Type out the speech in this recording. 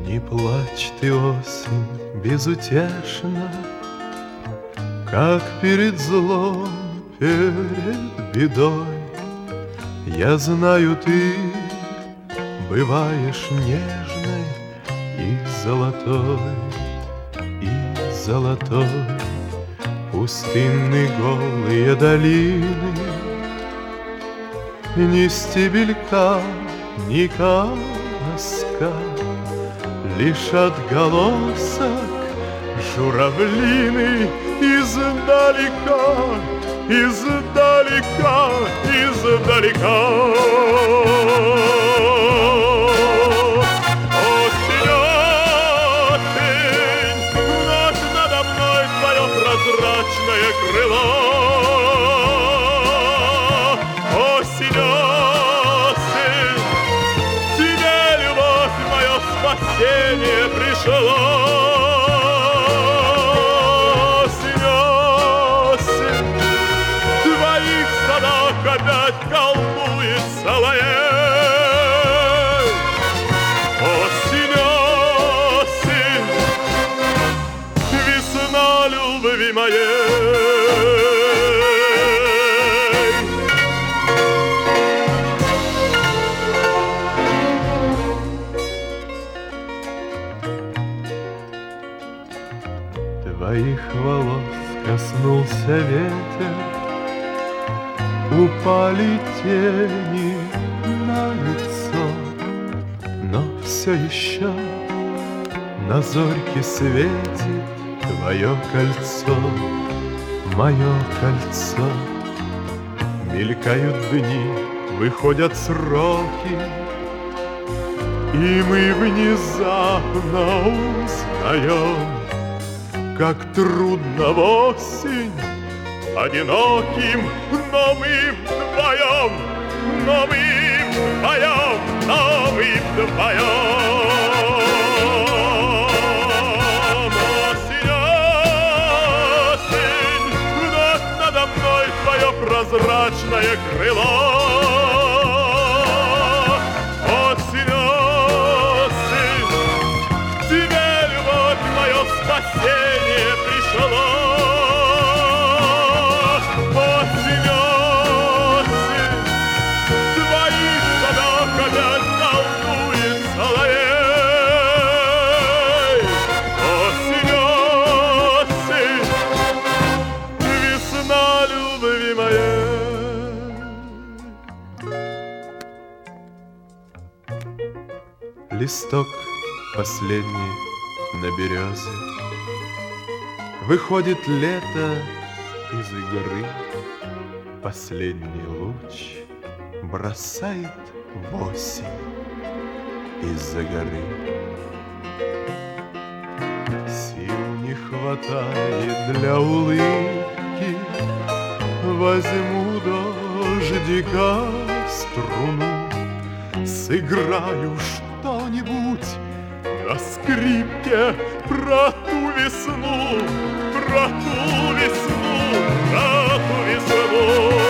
Не плачь ты, осень, безутешно, как перед злом, перед бедой. Я знаю, ты бываешь нежной и золотой, и золотой. Пустынны голые долины, ни стебелька, ни колоска, лишь отголосок журавлины издалека, издалека, издалека. Осень, осень, ночь надо мной твое прозрачное крыло. Осень, осень, тебе, любовь, мое спасение пришло. Опять колдует соловей. Осень, осень, весна любви моей. Твоих волос коснулся ветер, упали тени на лицо, но все еще на зорьке светит твое кольцо, мое кольцо. Мелькают дни, выходят сроки, и мы внезапно узнаем, как трудно в осень одиноким, но мы вдвоем, но мы вдвоем, но мы вдвоем. Осень, осень, вновь надо мной твое прозрачное крыло. Осень, осень, к тебе, любовь, мое спасение пришло. Листок последний на березе, выходит лето из игры, последний луч бросает в осень из-за горы. Сил не хватает для улыбки, возьму дождика струну, сыграю что-нибудь на скрипке про ту весну, про ту весну, про ту весну.